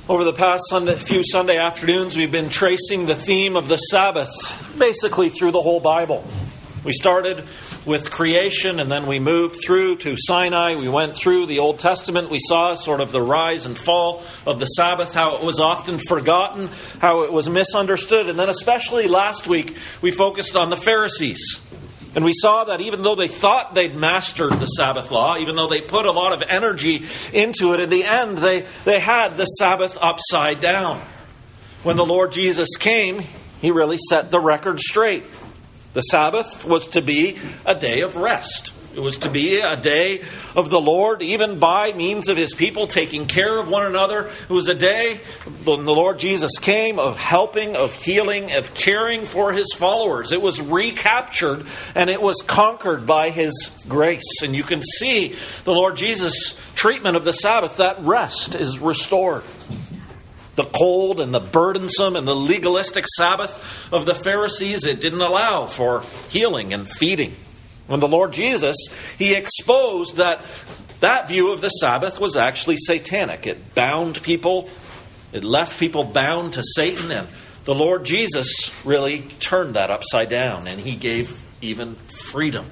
Over the past few Sunday afternoons, we've been tracing the theme of the Sabbath, basically through the whole Bible. We started with creation, and then we moved through to Sinai. We went through the Old Testament. We saw sort of the rise and fall of the Sabbath, how it was often forgotten, how it was misunderstood. And then especially last week, we focused on the Pharisees. And we saw that even though they thought they'd mastered the Sabbath law, even though they put a lot of energy into it, in the end, they had the Sabbath upside down. When the Lord Jesus came, He really set the record straight. The Sabbath was to be a day of rest. It was to be a day of the Lord, even by means of His people taking care of one another. It was a day when the Lord Jesus came of helping, of healing, of caring for His followers. It was recaptured and it was conquered by His grace. And you can see the Lord Jesus' treatment of the Sabbath. That rest is restored. The cold and the burdensome and the legalistic Sabbath of the Pharisees, it didn't allow for healing and feeding. When the Lord Jesus, He exposed that view of the Sabbath was actually satanic. It bound people. It left people bound to Satan. And the Lord Jesus really turned that upside down. And He gave even freedom.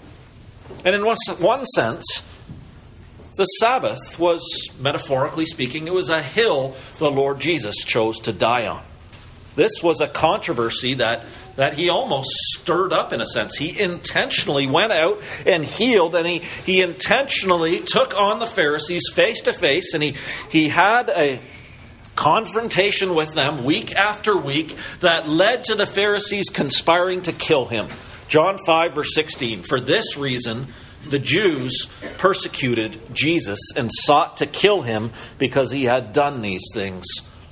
And in one sense, the Sabbath was, metaphorically speaking, it was a hill the Lord Jesus chose to die on. This was a controversy that He almost stirred up in a sense. He intentionally went out and healed, and he intentionally took on the Pharisees face to face, and he had a confrontation with them week after week that led to the Pharisees conspiring to kill Him. John 5, verse 16, for this reason the Jews persecuted Jesus and sought to kill Him because He had done these things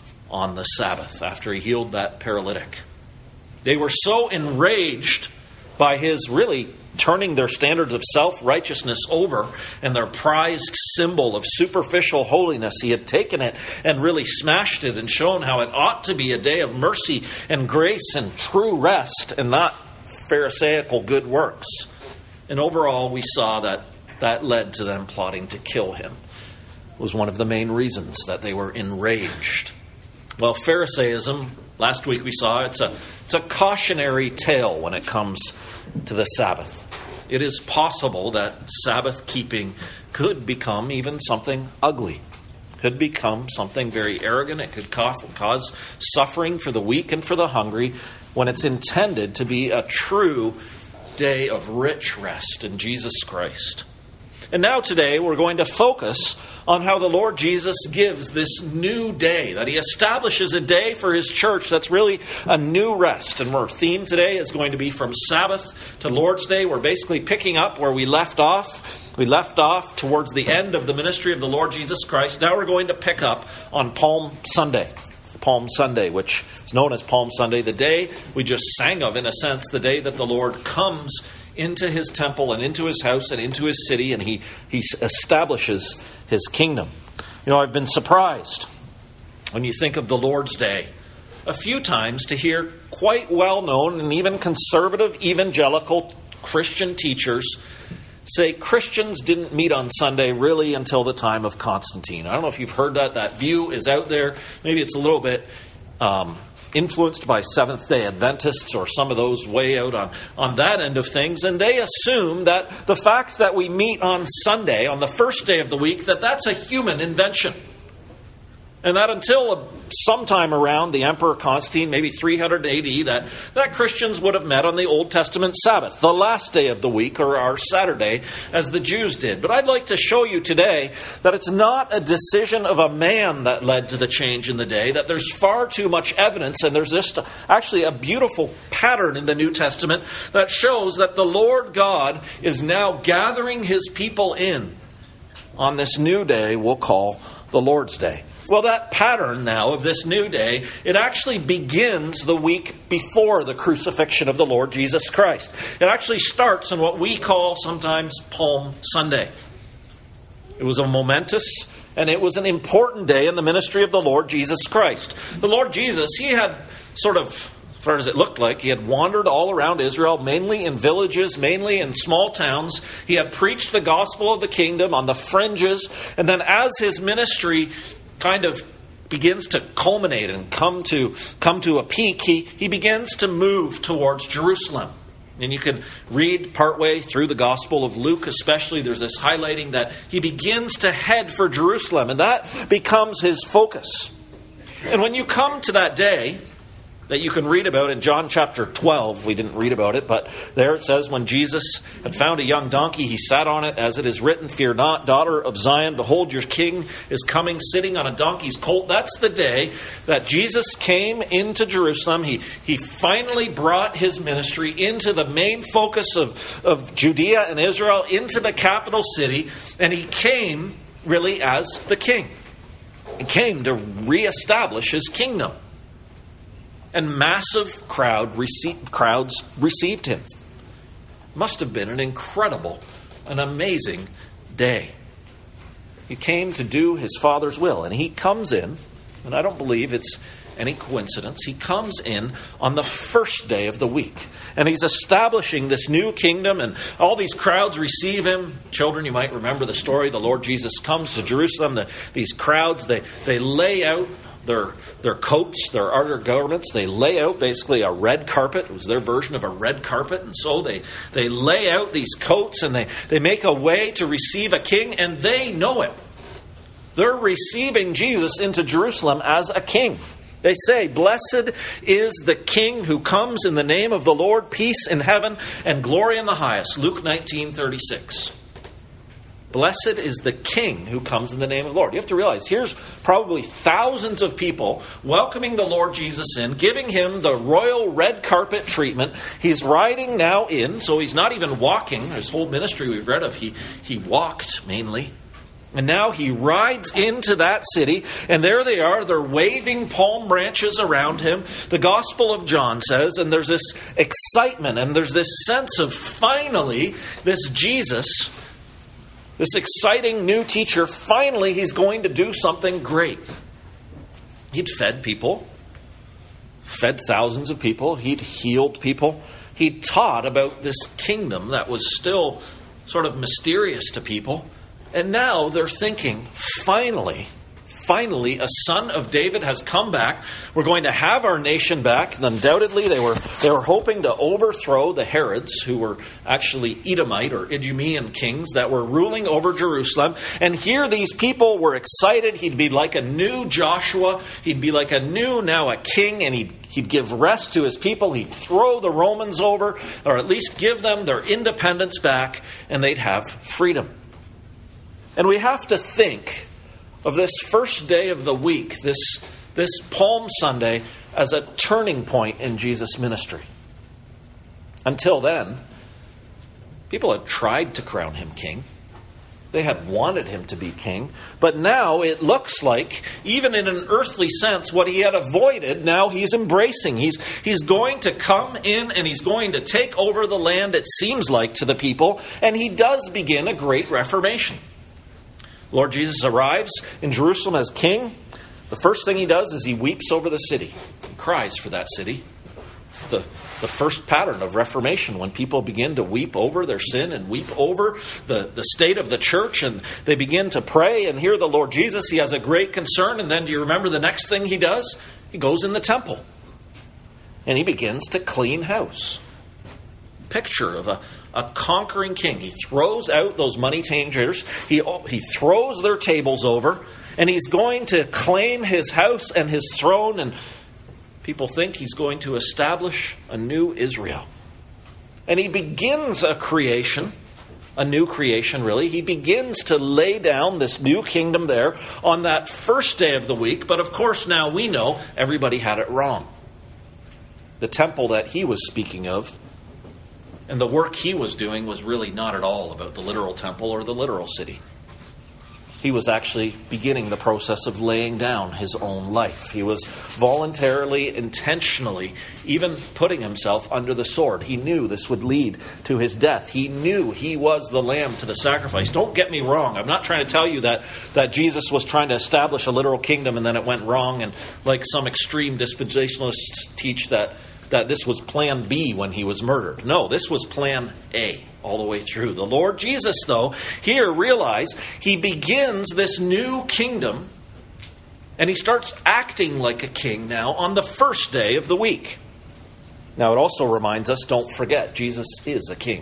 on the Sabbath after He healed that paralytic. They were so enraged by His really turning their standards of self-righteousness over and their prized symbol of superficial holiness. He had taken it and really smashed it and shown how it ought to be a day of mercy and grace and true rest and not Pharisaical good works. And overall, we saw that led to them plotting to kill Him. It was one of the main reasons that they were enraged. Well, Pharisaism, last week we saw, it's a cautionary tale when it comes to the Sabbath. It is possible that Sabbath keeping could become even something ugly. Could become something very arrogant. It could cause suffering for the weak and for the hungry when it's intended to be a true day of rich rest in Jesus Christ. And now today we're going to focus on how the Lord Jesus gives this new day, that He establishes a day for His church that's really a new rest. And our theme today is going to be from Sabbath to Lord's Day. We're basically picking up where we left off. We left off towards the end of the ministry of the Lord Jesus Christ. Now we're going to pick up on Palm Sunday. Palm Sunday, which is known as Palm Sunday, the day we just sang of, in a sense, the day that the Lord comes into His temple and into His house and into His city, and He establishes His kingdom. You know, I've been surprised when you think of the Lord's Day a few times to hear quite well-known and even conservative evangelical Christian teachers say Christians didn't meet on Sunday really until the time of Constantine. I don't know if you've heard that. That view is out there. Maybe it's a little bit influenced by Seventh-day Adventists or some of those way out on that end of things. And they assume that the fact that we meet on Sunday, on the first day of the week, that's a human invention. And that until sometime around the Emperor Constantine, maybe 300 AD, that Christians would have met on the Old Testament Sabbath, the last day of the week, or our Saturday, as the Jews did. But I'd like to show you today that it's not a decision of a man that led to the change in the day, that there's far too much evidence, and there's actually a beautiful pattern in the New Testament that shows that the Lord God is now gathering His people in on this new day we'll call the Lord's Day. Well, that pattern now of this new day, it actually begins the week before the crucifixion of the Lord Jesus Christ. It actually starts on what we call sometimes Palm Sunday. It was a momentous and it was an important day in the ministry of the Lord Jesus Christ. The Lord Jesus, He had sort of, as far as it looked like, He had wandered all around Israel, mainly in villages, mainly in small towns. He had preached the gospel of the kingdom on the fringes. And then as His ministry kind of begins to culminate and come to a peak, he begins to move towards Jerusalem. And you can read partway through the Gospel of Luke especially, there's this highlighting that he begins to head for Jerusalem, and that becomes his focus. And when you come to that day that you can read about in John chapter 12, we didn't read about it, but there it says, when Jesus had found a young donkey, he sat on it, as it is written, "Fear not, daughter of Zion, behold, your king is coming, sitting on a donkey's colt." That's the day that Jesus came into Jerusalem. He finally brought his ministry into the main focus of Judea and Israel, into the capital city, and he came really as the king. He came to reestablish his kingdom. And massive crowds received him. Must have been an incredible, an amazing day. He came to do his Father's will. And he comes in, and I don't believe it's any coincidence, he comes in on the first day of the week. And he's establishing this new kingdom, and all these crowds receive him. Children, you might remember the story. The Lord Jesus comes to Jerusalem. These crowds, they lay out their coats, their outer garments. They lay out basically a red carpet. It was their version of a red carpet. And so they lay out these coats, and they make a way to receive a king, and they know it. They're receiving Jesus into Jerusalem as a king. They say, "Blessed is the King who comes in the name of the Lord, peace in heaven and glory in the highest." Luke 19:36. Blessed is the King who comes in the name of the Lord. You have to realize, here's probably thousands of people welcoming the Lord Jesus in, giving him the royal red carpet treatment. He's riding now in, so he's not even walking. His whole ministry we've read of, he walked mainly. And now he rides into that city, and there they are. They're waving palm branches around him. The Gospel of John says, and there's this excitement, and there's this sense of finally, this Jesus, this exciting new teacher, finally he's going to do something great. He'd fed people, fed thousands of people. He'd healed people. He'd taught about this kingdom that was still sort of mysterious to people. And now they're thinking, finally, a son of David has come back. We're going to have our nation back. And undoubtedly, they were hoping to overthrow the Herods, who were actually Edomite or Idumean kings that were ruling over Jerusalem. And here these people were excited. He'd be like a new Joshua. He'd be like now a king, and he'd give rest to his people. He'd throw the Romans over, or at least give them their independence back, and they'd have freedom. And we have to think of this first day of the week, this Palm Sunday, as a turning point in Jesus' ministry. Until then, people had tried to crown him king. They had wanted him to be king. But now it looks like, even in an earthly sense, what he had avoided, now he's embracing. He's going to come in and he's going to take over the land, it seems like, to the people. And he does begin a great reformation. Lord Jesus arrives in Jerusalem as king. The first thing he does is he weeps over the city. He cries for that city. It's the first pattern of reformation, when people begin to weep over their sin and weep over the state of the church, and they begin to pray and hear the Lord Jesus. He has a great concern. And then do you remember the next thing he does? He goes in the temple and he begins to clean house. Picture of a conquering king. He throws out those money changers. He throws their tables over, and he's going to claim his house and his throne, and people think he's going to establish a new Israel. And he begins a new creation really. He begins to lay down this new kingdom there on that first day of the week. But of course now we know everybody had it wrong. The temple that he was speaking of and the work he was doing was really not at all about the literal temple or the literal city. He was actually beginning the process of laying down his own life. He was voluntarily, intentionally, even putting himself under the sword. He knew this would lead to his death. He knew he was the lamb to the sacrifice. Don't get me wrong. I'm not trying to tell you that Jesus was trying to establish a literal kingdom and then it went wrong, and like some extreme dispensationalists teach that this was plan B when he was murdered. No, this was plan A all the way through. The Lord Jesus, though, here realize he begins this new kingdom And he starts acting like a king now on the first day of the week. Now, it also reminds us, don't forget, Jesus is a king.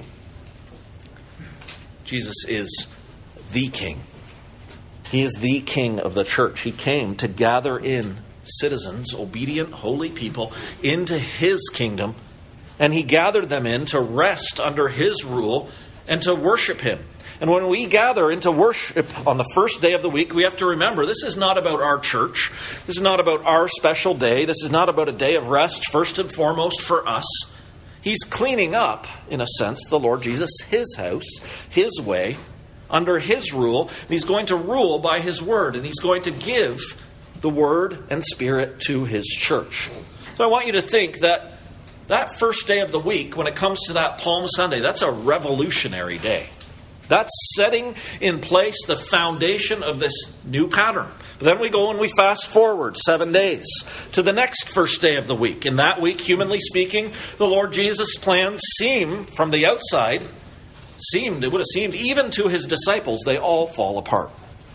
Jesus is the king. He is the king of the church. He came to gather in citizens, obedient, holy people, into his kingdom. And he gathered them in to rest under his rule and to worship him. And when we gather into worship on the first day of the week, we have to remember this is not about our church. This is not about our special day. This is not about a day of rest, first and foremost for us. He's cleaning up, in a sense, the Lord Jesus, his house, his way, under his rule. And he's going to rule by his word. And he's going to give the word and spirit to his church. So I want you to think that that first day of the week, when it comes to that Palm Sunday, that's a revolutionary day. That's setting in place the foundation of this new pattern. But then we go and we fast forward 7 days to the next first day of the week. In that week, humanly speaking, the Lord Jesus' plans seem, from the outside, it would have seemed even to his disciples, they all fall apart.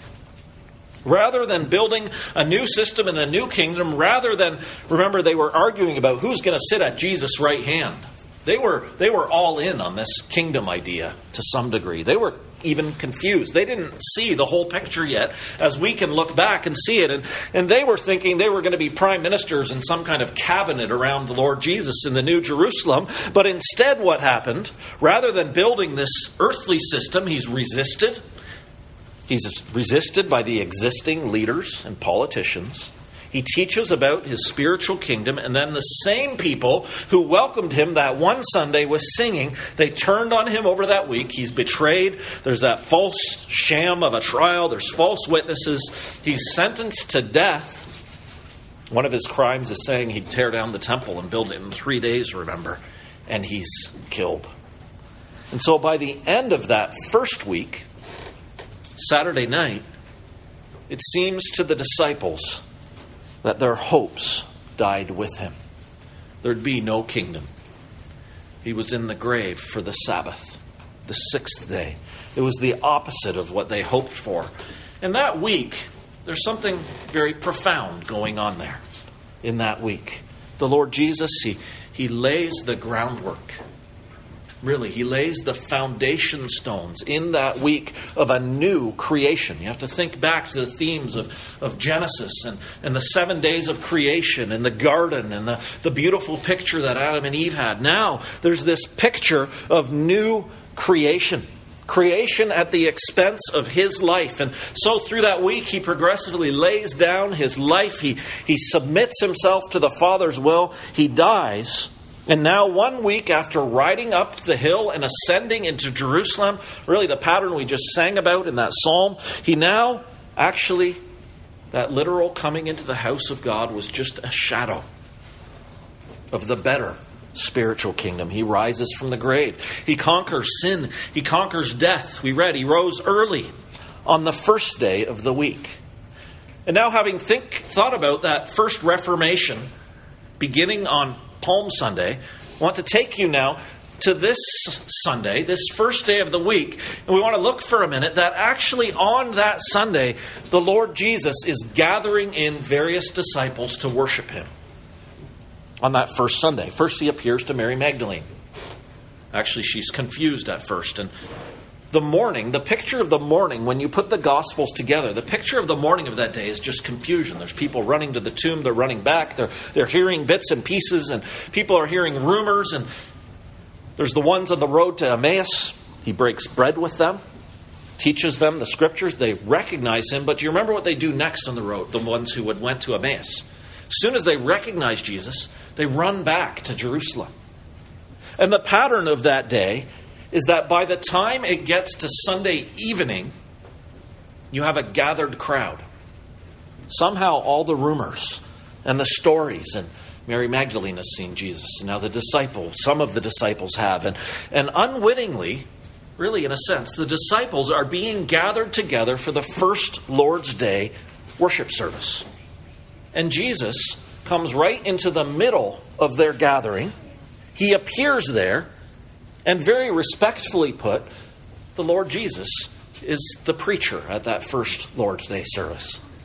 Rather than building a new system and a new kingdom, remember, they were arguing about who's going to sit at Jesus' right hand. They were all in on this kingdom idea to some degree. They were even confused. They didn't see the whole picture yet, as we can look back and see it. And they were thinking they were going to be prime ministers in some kind of cabinet around the Lord Jesus in the New Jerusalem. But instead what happened, rather than building this earthly system, he's resisted. He's resisted by the existing leaders and politicians. He teaches about his spiritual kingdom, and then the same people who welcomed him that one Sunday with singing, they turned on him over that week. He's betrayed. There's that false sham of a trial. There's false witnesses. He's sentenced to death. One of his crimes is saying he'd tear down the temple and build it in 3 days, remember, and he's killed. And so by the end of that first week, Saturday night, it seems to the disciples that their hopes died with him. There'd be no kingdom. He was in the grave for the Sabbath, the sixth day. It was the opposite of what they hoped for. And that week, there's something very profound going on there in that week. The Lord Jesus, he lays the groundwork. Really, he lays the foundation stones in that week of a new creation. You have to think back to the themes of Genesis and the 7 days of creation and the garden and the beautiful picture that Adam and Eve had. Now, there's this picture of new creation. Creation at the expense of his life. And so through that week, he progressively lays down his life. He submits himself to the Father's will. He dies. And now 1 week after riding up the hill and ascending into Jerusalem, really the pattern we just sang about in that psalm, he now actually, that literal coming into the house of God was just a shadow of the better spiritual kingdom. He rises from the grave. He conquers sin. He conquers death. We read he rose early on the first day of the week. And now having thought about that first Reformation beginning on Palm Sunday, I want to take you now to this Sunday, this first day of the week. And we want to look for a minute that actually on that Sunday, the Lord Jesus is gathering in various disciples to worship him. On that first Sunday. First he appears to Mary Magdalene. Actually, she's confused at first. And the picture of the morning, when you put the Gospels together, the picture of the morning of that day is just confusion. There's people running to the tomb, they're running back, they're hearing bits and pieces, and people are hearing rumors. And there's the ones on the road to Emmaus. He breaks bread with them, teaches them the scriptures. They recognize him, but do you remember what they do next on the road, the ones who went to Emmaus? As soon as they recognize Jesus, they run back to Jerusalem. And the pattern of that day is that by the time it gets to Sunday evening, you have a gathered crowd. Somehow all the rumors and the stories, and Mary Magdalene has seen Jesus, and now some of the disciples have, and unwittingly, really in a sense, the disciples are being gathered together for the first Lord's Day worship service. And Jesus comes right into the middle of their gathering. He appears there, and very respectfully put, the Lord Jesus is the preacher at that first Lord's Day service.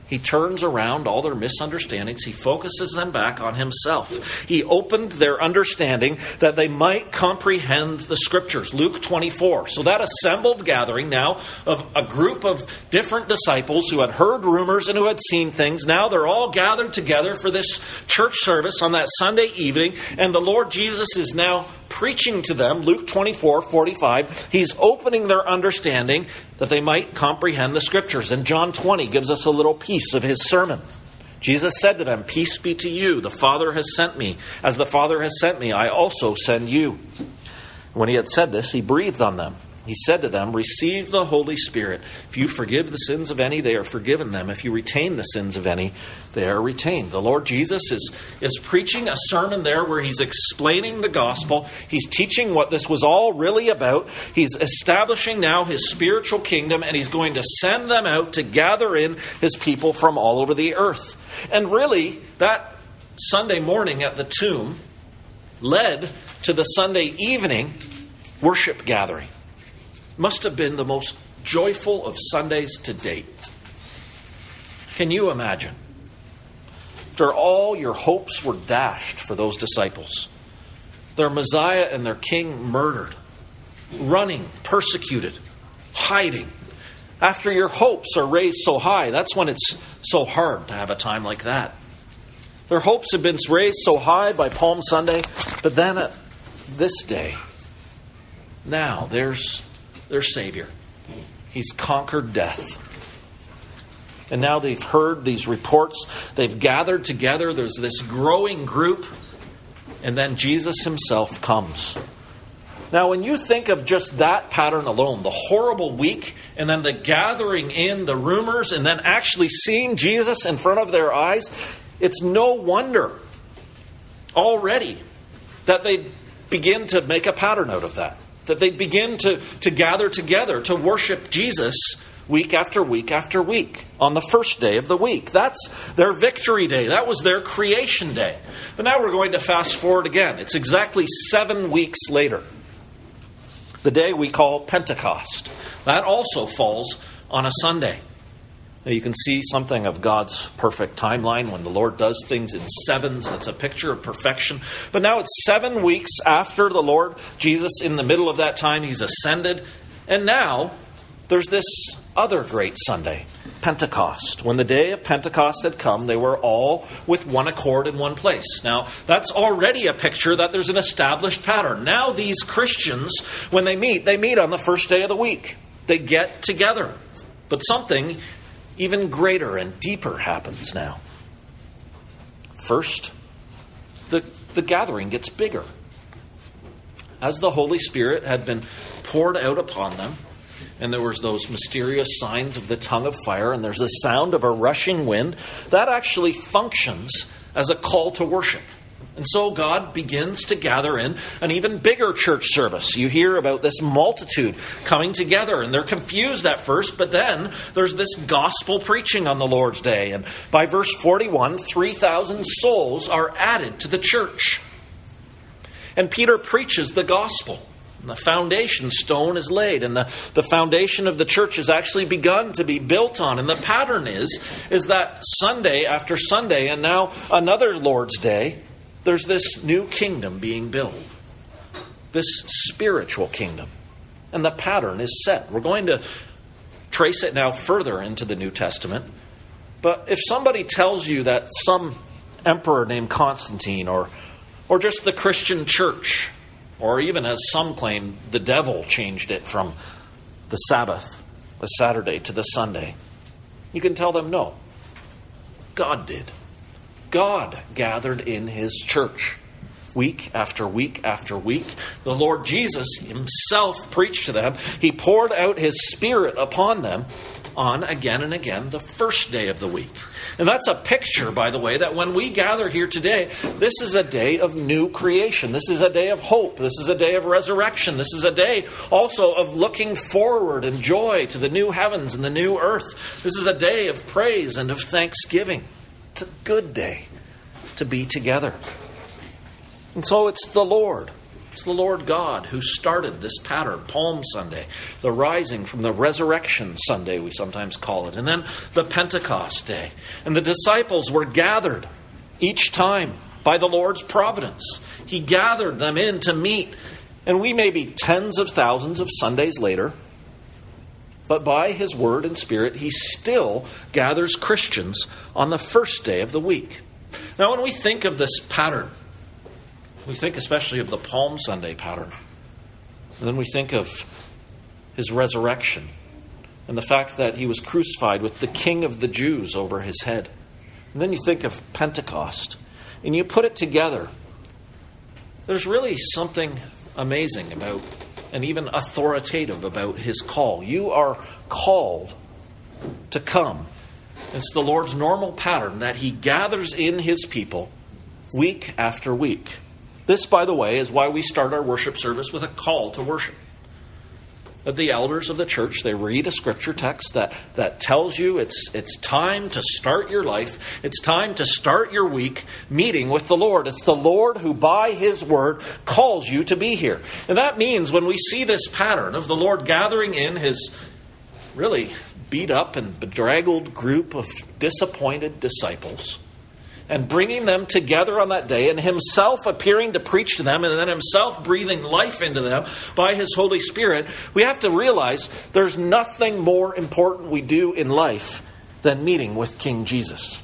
He turns around all their misunderstandings. He focuses them back on himself. He opened their understanding that they might comprehend the Scriptures. Luke 24. So that assembled gathering now of a group of different disciples who had heard rumors and who had seen things. Now they're all gathered together for this church service on that Sunday evening. And the Lord Jesus is now preaching to them. Luke 24:45. He's opening their understanding that they might comprehend the Scriptures. And John 20 gives us a little piece of his sermon. Jesus said to them, "Peace be to you. The Father has sent me. As the Father has sent me, I also send you." When he had said this, he breathed on them. He said to them, "Receive the Holy Spirit. If you forgive the sins of any, they are forgiven them. If you retain the sins of any, they are retained." The Lord Jesus is preaching a sermon there where he's explaining the gospel. He's teaching what this was all really about. He's establishing now his spiritual kingdom, and he's going to send them out to gather in his people from all over the earth. And really, that Sunday morning at the tomb led to the Sunday evening worship gathering. Must have been the most joyful of Sundays to date. Can you imagine? After all your hopes were dashed for those disciples, their Messiah and their King murdered, running, persecuted, hiding. After your hopes are raised so high, that's when it's so hard to have a time like that. Their hopes have been raised so high by Palm Sunday, but then at this day, now there's their Savior. He's conquered death. And now they've heard these reports. They've gathered together. There's this growing group. And then Jesus himself comes. Now, when you think of just that pattern alone, the horrible week, and then the gathering in, the rumors, and then actually seeing Jesus in front of their eyes, it's no wonder already that they begin to make a pattern out of that. That they begin to gather together to worship Jesus week after week after week on the first day of the week. That's their victory day. That was their creation day. But now we're going to fast forward again. It's exactly 7 weeks later. The day we call Pentecost. That also falls on a Sunday. Now you can see something of God's perfect timeline when the Lord does things in sevens. That's a picture of perfection. But now it's 7 weeks after the Lord Jesus. In the middle of that time, he's ascended. And now there's this other great Sunday, Pentecost. When the day of Pentecost had come, they were all with one accord in one place. Now, that's already a picture that there's an established pattern. Now these Christians, when they meet on the first day of the week. They get together. But something even greater and deeper happens now. First, the gathering gets bigger. As the Holy Spirit had been poured out upon them, and there was those mysterious signs of the tongue of fire, and there's the sound of a rushing wind, that actually functions as a call to worship. And so God begins to gather in an even bigger church service. You hear about this multitude coming together, and they're confused at first, but then there's this gospel preaching on the Lord's Day. And by verse 41, 3,000 souls are added to the church. And Peter preaches the gospel. And the foundation stone is laid, and the foundation of the church has actually begun to be built on. And the pattern is that Sunday after Sunday, and now another Lord's Day, there's this new kingdom being built. This spiritual kingdom. And the pattern is set. We're going to trace it now further into the New Testament. But if somebody tells you that some emperor named Constantine, or just the Christian church, or even as some claim, the devil changed it from the Sabbath, the Saturday, to the Sunday, you can tell them no. God did. God gathered in his church week after week after week. The Lord Jesus himself preached to them. He poured out his Spirit upon them on again and again the first day of the week. And that's a picture, by the way, that when we gather here today, this is a day of new creation. This is a day of hope. This is a day of resurrection. This is a day also of looking forward and joy to the new heavens and the new earth. This is a day of praise and of thanksgiving. It's a good day to be together. And so it's the Lord It's the Lord God who started this pattern. Palm Sunday, the rising from the resurrection Sunday, we sometimes call it, and then the Pentecost day. And the disciples were gathered each time by the Lord's providence. He gathered them in to meet. And we may be tens of thousands of Sundays later, but by His Word and Spirit, He still gathers Christians on the first day of the week. Now, when we think of this pattern, we think especially of the Palm Sunday pattern. And then we think of His resurrection and the fact that He was crucified with the King of the Jews over His head. And then you think of Pentecost. And you put it together. There's really something amazing about, and even authoritative about His call. You are called to come. It's the Lord's normal pattern that He gathers in His people week after week. This, by the way, is why we start our worship service with a call to worship. That the elders of the church, they read a scripture text that tells you it's time to start your life. It's time to start your week meeting with the Lord. It's the Lord who, by His Word, calls you to be here. And that means when we see this pattern of the Lord gathering in His really beat up and bedraggled group of disappointed disciples, and bringing them together on that day, and Himself appearing to preach to them, and then Himself breathing life into them by His Holy Spirit, we have to realize there's nothing more important we do in life than meeting with King Jesus.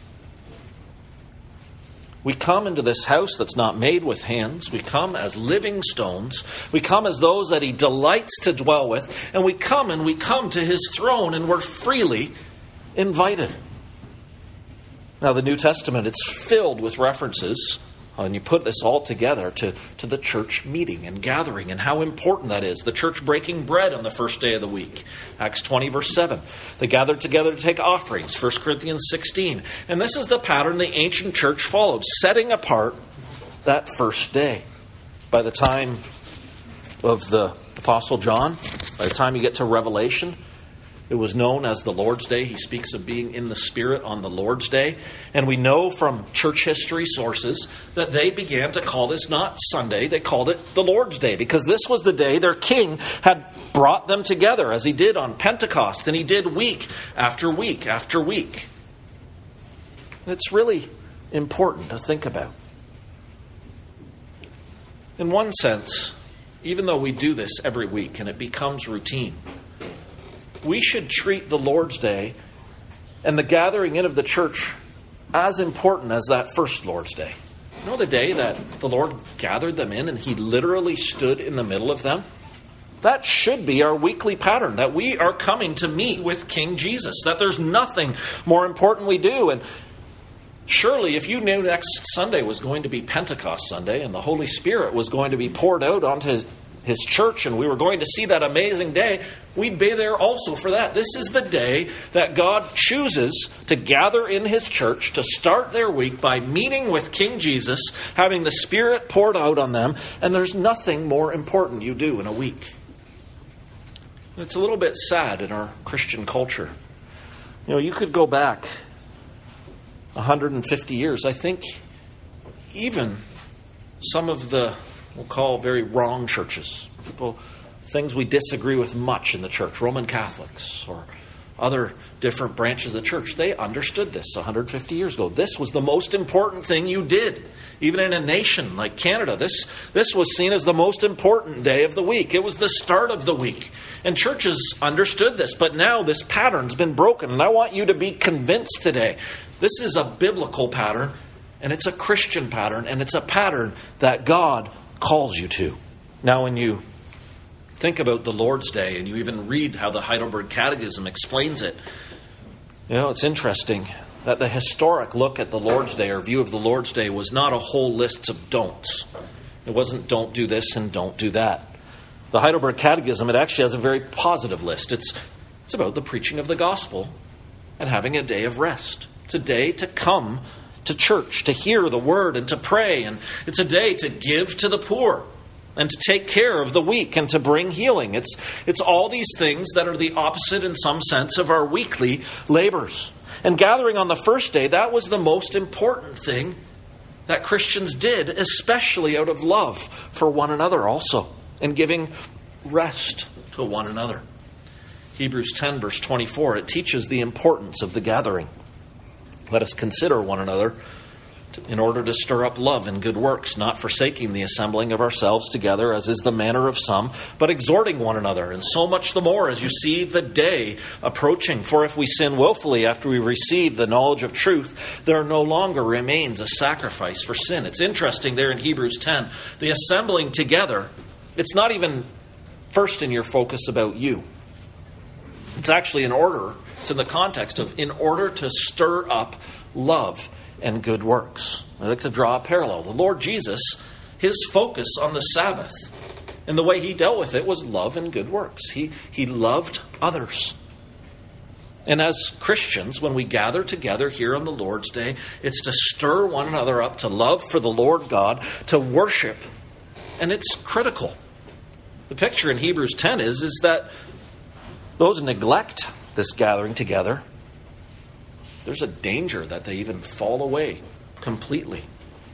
We come into this house that's not made with hands. We come as living stones. We come as those that He delights to dwell with. And we come to His throne, and we're freely invited. Now, the New Testament, it's filled with references, and you put this all together, to the church meeting and gathering and how important that is. The church breaking bread on the first day of the week. Acts 20, verse 7. They gathered together to take offerings. 1 Corinthians 16. And this is the pattern the ancient church followed, setting apart that first day. By the time of the Apostle John, by the time you get to Revelation, it was known as the Lord's Day. He speaks of being in the Spirit on the Lord's Day. And we know from church history sources that they began to call this not Sunday, they called it the Lord's Day, because this was the day their King had brought them together, as He did on Pentecost, and He did week after week after week. And it's really important to think about. In one sense, even though we do this every week and it becomes routine, we should treat the Lord's Day and the gathering in of the church as important as that first Lord's Day. You know, the day that the Lord gathered them in and He literally stood in the middle of them? That should be our weekly pattern, that we are coming to meet with King Jesus, that there's nothing more important we do. And surely if you knew next Sunday was going to be Pentecost Sunday and the Holy Spirit was going to be poured out onto His church, and we were going to see that amazing day, we'd be there also for that. This is the day that God chooses to gather in His church to start their week by meeting with King Jesus, having the Spirit poured out on them, and there's nothing more important you do in a week. It's a little bit sad in our Christian culture. You know, you could go back 150 years. I think even some of the, we'll call very wrong churches, things we disagree with much in the church, Roman Catholics or other different branches of the church, they understood this 150 years ago. This was the most important thing you did. Even in a nation like Canada, this was seen as the most important day of the week. It was the start of the week. And churches understood this, but now this pattern's been broken. And I want you to be convinced today, this is a biblical pattern, and it's a Christian pattern, and it's a pattern that God calls you to. Now, when you think about the Lord's Day and you even read how the Heidelberg Catechism explains it, you know, it's interesting that the historic look at the Lord's Day or view of the Lord's Day was not a whole list of don'ts. It wasn't don't do this and don't do that. The Heidelberg Catechism, it actually has a very positive list. It's about the preaching of the gospel and having a day of rest. It's a day to come to church, to hear the word and to pray. And it's a day to give to the poor and to take care of the weak and to bring healing. It's all these things that are the opposite in some sense of our weekly labors. And gathering on the first day, that was the most important thing that Christians did, especially out of love for one another also, and giving rest to one another. Hebrews 10, verse 24, it teaches the importance of the gathering. Let us consider one another in order to stir up love and good works, not forsaking the assembling of ourselves together, as is the manner of some, but exhorting one another, and so much the more as you see the day approaching. For if we sin willfully after we receive the knowledge of truth, there no longer remains a sacrifice for sin. It's interesting there in Hebrews 10, the assembling together, it's not even first in your focus about you. It's actually it's in the context of in order to stir up love and good works. I'd like to draw a parallel. The Lord Jesus, his focus on the Sabbath and the way he dealt with it was love and good works. He loved others. And as Christians, when we gather together here on the Lord's Day, it's to stir one another up to love for the Lord God, to worship. And it's critical. The picture in Hebrews 10 is that those who neglect this gathering together, there's a danger that they even fall away completely.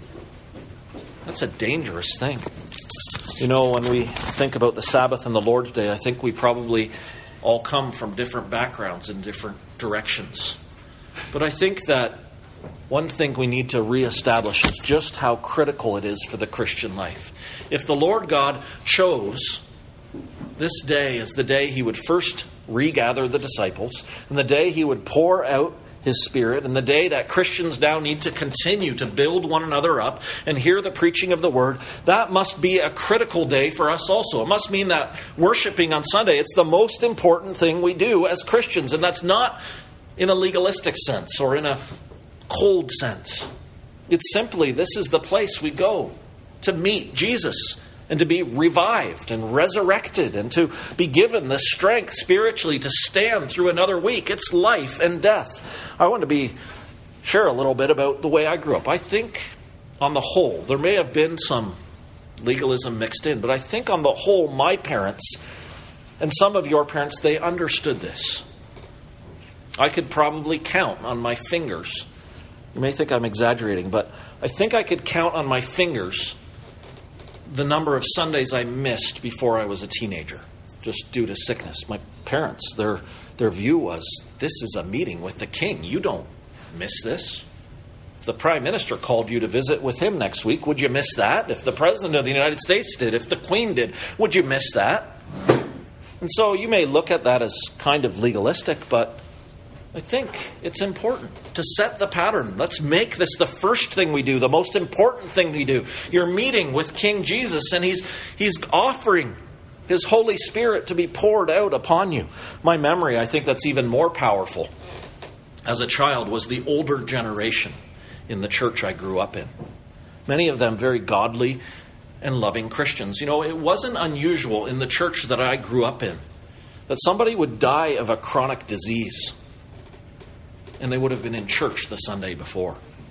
That's a dangerous thing. You know, when we think about the Sabbath and the Lord's Day, I think we probably all come from different backgrounds in different directions. But I think that one thing we need to reestablish is just how critical it is for the Christian life. If the Lord God chose this day as the day he would first regather the disciples, and the day he would pour out his Spirit, and the day that Christians now need to continue to build one another up and hear the preaching of the Word, that must be a critical day for us also. It must mean that worshiping on Sunday, it's the most important thing we do as Christians, and that's not in a legalistic sense or in a cold sense. It's simply, this is the place we go to meet Jesus and to be revived and resurrected and to be given the strength spiritually to stand through another week. It's life and death. I want to share a little bit about the way I grew up. I think on the whole, there may have been some legalism mixed in, but I think on the whole, my parents and some of your parents, they understood this. I could probably count on my fingers. You may think I'm exaggerating, but I think I could count on my fingers the number of Sundays I missed before I was a teenager, just due to sickness. My parents, their view was, this is a meeting with the king. You don't miss this. If the prime minister called you to visit with him next week, would you miss that? If the president of the United States did, if the queen did, would you miss that? And so you may look at that as kind of legalistic, but I think it's important to set the pattern. Let's make this the first thing we do, the most important thing we do. You're meeting with King Jesus, and he's offering his Holy Spirit to be poured out upon you. My memory, I think that's even more powerful, as a child, was the older generation in the church I grew up in. Many of them very godly and loving Christians. You know, it wasn't unusual in the church that I grew up in that somebody would die of a chronic disease, and they would have been in church the Sunday before.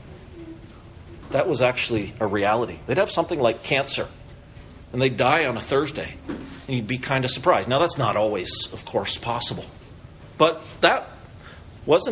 That was actually a reality. They'd have something like cancer, and they'd die on a Thursday, and you'd be kind of surprised. Now, that's not always, of course, possible. But that was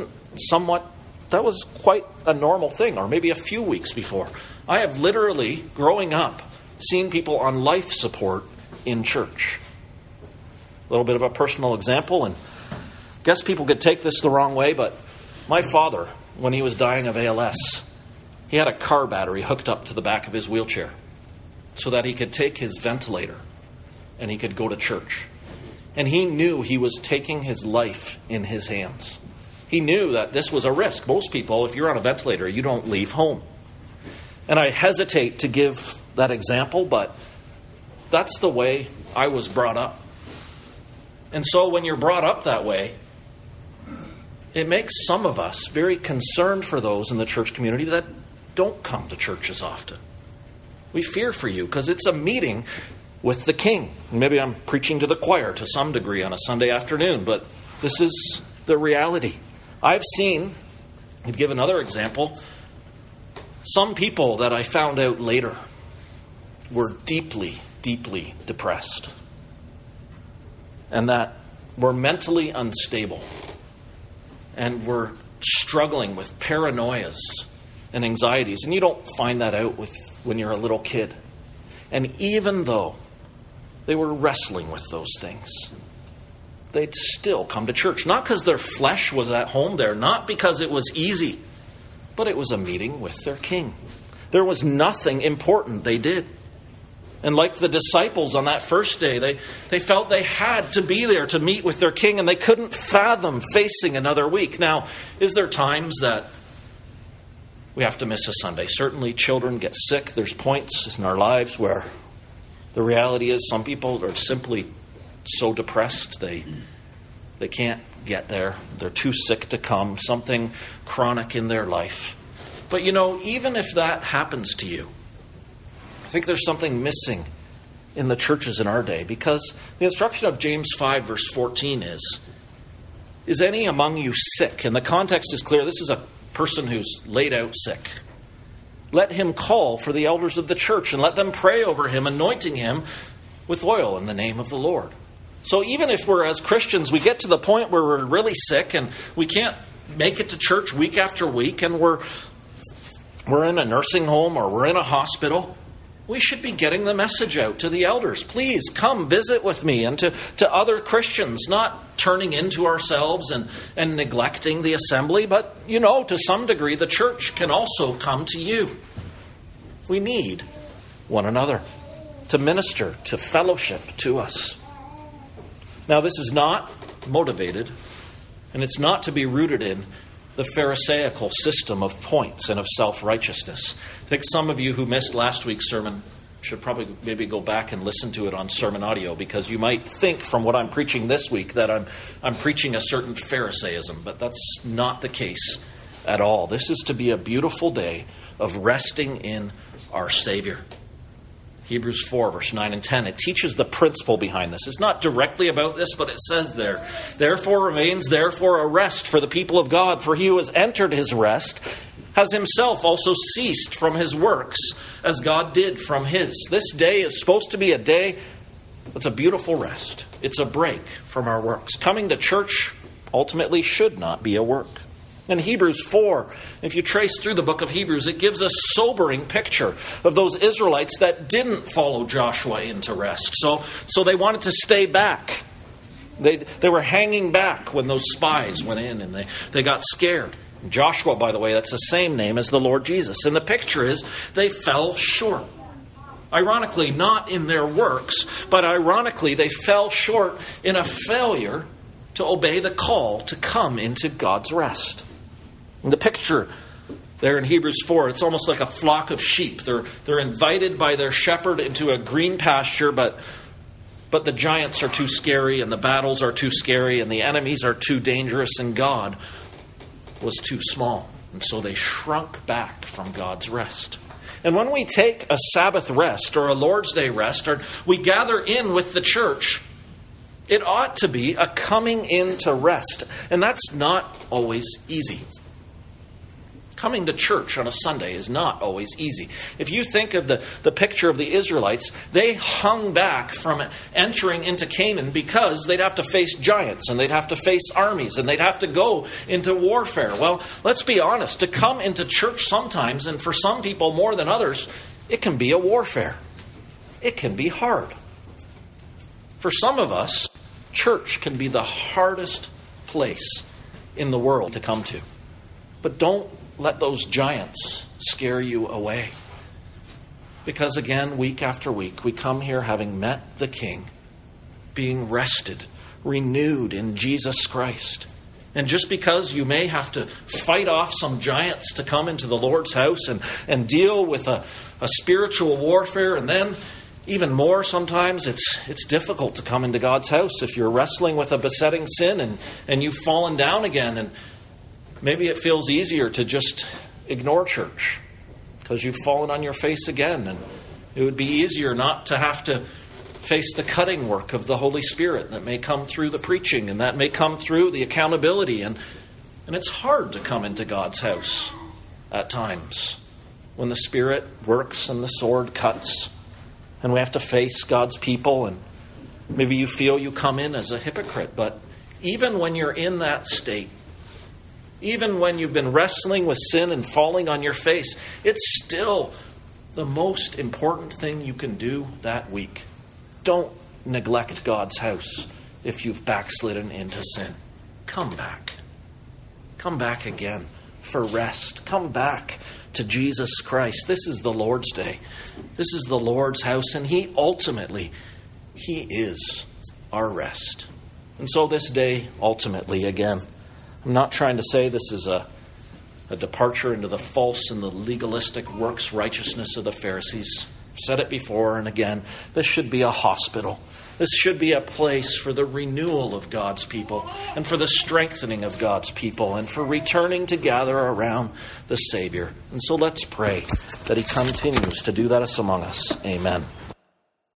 quite a normal thing, or maybe a few weeks before. I have literally, growing up, seen people on life support in church. A little bit of a personal example, and I guess people could take this the wrong way, but my father, when he was dying of ALS, he had a car battery hooked up to the back of his wheelchair so that he could take his ventilator and he could go to church. And he knew he was taking his life in his hands. He knew that this was a risk. Most people, if you're on a ventilator, you don't leave home. And I hesitate to give that example, but that's the way I was brought up. And so when you're brought up that way, it makes some of us very concerned for those in the church community that don't come to church as often. We fear for you because it's a meeting with the king. Maybe I'm preaching to the choir to some degree on a Sunday afternoon, but this is the reality. I've seen, to give another example, some people that I found out later were deeply, deeply depressed and that were mentally unstable and were struggling with paranoias and anxieties. And you don't find that out when you're a little kid. And even though they were wrestling with those things, they'd still come to church. Not because their flesh was at home there, not because it was easy, but it was a meeting with their King. There was nothing important they did. And like the disciples on that first day, they felt they had to be there to meet with their King, and they couldn't fathom facing another week. Now, is there times that we have to miss a Sunday? Certainly children get sick. There's points in our lives where the reality is some people are simply so depressed they can't get there. They're too sick to come. Something chronic in their life. But even if that happens to you, I think there's something missing in the churches in our day, because the instruction of James 5 verse 14 is any among you sick? And the context is clear. This is a person who's laid out sick. Let him call for the elders of the church and let them pray over him, anointing him with oil in the name of the Lord. So even if we're, as Christians, we get to the point where we're really sick and we can't make it to church week after week, and we're in a nursing home or we're in a hospital, we should be getting the message out to the elders. Please come visit with me, and to other Christians, not turning into ourselves and neglecting the assembly, but, to some degree, the church can also come to you. We need one another to minister, to fellowship to us. Now, this is not motivated, and it's not to be rooted in the Pharisaical system of points and of self-righteousness. I think some of you who missed last week's sermon should probably maybe go back and listen to it on sermon audio, because you might think from what I'm preaching this week that I'm preaching a certain Pharisaism, but that's not the case at all. This is to be a beautiful day of resting in our Savior. Hebrews 4, verse 9 and 10. It teaches the principle behind this. It's not directly about this, but it says there, therefore remains therefore a rest for the people of God, for he who has entered his rest has himself also ceased from his works, as God did from his. This day is supposed to be a day that's a beautiful rest. It's a break from our works. Coming to church ultimately should not be a work. In Hebrews 4, if you trace through the book of Hebrews, it gives a sobering picture of those Israelites that didn't follow Joshua into rest. So they wanted to stay back. They were hanging back when those spies went in, and they got scared. Joshua, by the way, that's the same name as the Lord Jesus. And the picture is they fell short. Ironically, not in their works, but ironically, they fell short in a failure to obey the call to come into God's rest. And the picture there in Hebrews 4, it's almost like a flock of sheep. They're invited by their shepherd into a green pasture, but the giants are too scary, and the battles are too scary, and the enemies are too dangerous, and God was too small. And so they shrunk back from God's rest. And when we take a Sabbath rest or a Lord's Day rest, or we gather in with the church, it ought to be a coming into rest. And that's not always easy. Coming to church on a Sunday is not always easy. If you think of the picture of the Israelites, they hung back from entering into Canaan because they'd have to face giants, and they'd have to face armies, and they'd have to go into warfare. Well, let's be honest. To come into church sometimes, and for some people more than others, it can be a warfare. It can be hard. For some of us, church can be the hardest place in the world to come to. But don't let those giants scare you away. Because again, week after week, we come here having met the King, being rested, renewed in Jesus Christ. And just because you may have to fight off some giants to come into the Lord's house and deal with a spiritual warfare, and then even more sometimes it's difficult to come into God's house if you're wrestling with a besetting sin and you've fallen down again, and maybe it feels easier to just ignore church because you've fallen on your face again, and it would be easier not to have to face the cutting work of the Holy Spirit that may come through the preaching, and that may come through the accountability, and it's hard to come into God's house at times when the Spirit works and the sword cuts, and we have to face God's people, and maybe you feel you come in as a hypocrite. But even when you're in that state, Even when you've been wrestling with sin and falling on your face, it's still the most important thing you can do that week. Don't neglect God's house if you've backslidden into sin. Come back. Come back again for rest. Come back to Jesus Christ. This is the Lord's day. This is the Lord's house, and He is our rest. And so this day, ultimately, again, I'm not trying to say this is a departure into the false and the legalistic works righteousness of the Pharisees. I've said it before and again. This should be a hospital. This should be a place for the renewal of God's people and for the strengthening of God's people and for returning to gather around the Savior. And so let's pray that He continues to do that among us. Amen.